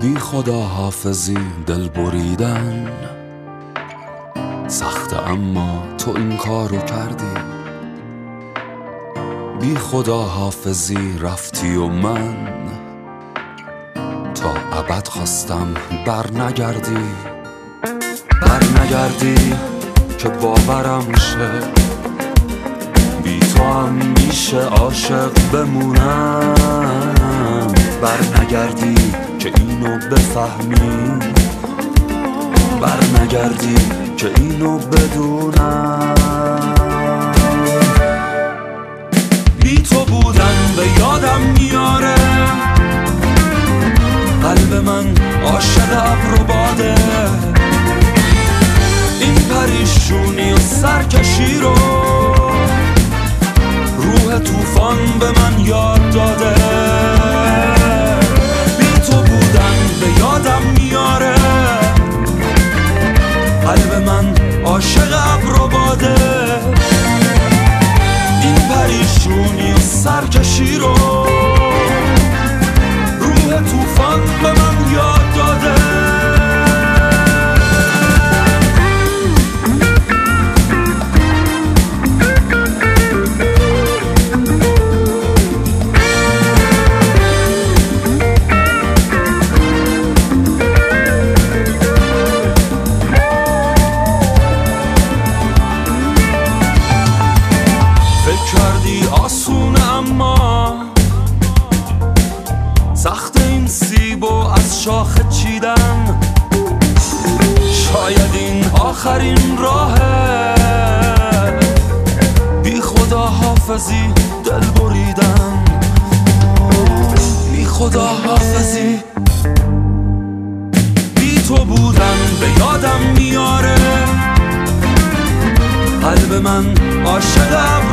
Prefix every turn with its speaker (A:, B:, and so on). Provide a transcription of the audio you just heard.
A: بی خدا حافظی دل بریدن سخته، اما تو این کارو کردی. بی خدا حافظی رفتی و من تا ابد خواستم بر نگردی که باورم شه. بی تو هم میشه عاشق بمونم، بر نگردی که اینو بفهمی، بر نگردی که اینو بدونم. بی تو بودن به یادم میاره، قلب من عاشق ابر و باده. این پریشونی و سرکشی رو روح طوفان به من یاد داده. بی تو بودن به یادم میاره، قلب من عاشق ابر و باده. این پریشونی و سرکشی رو روح طوفان به من یاد داده. کردی آسونه اما سخت این سیب و از شاخه چیدن. شاید این آخرین راهه، بی خدا حافظی دل بریدن. بی خدا حافظی بی تو بودن به یادم میاره، قلب من عاشق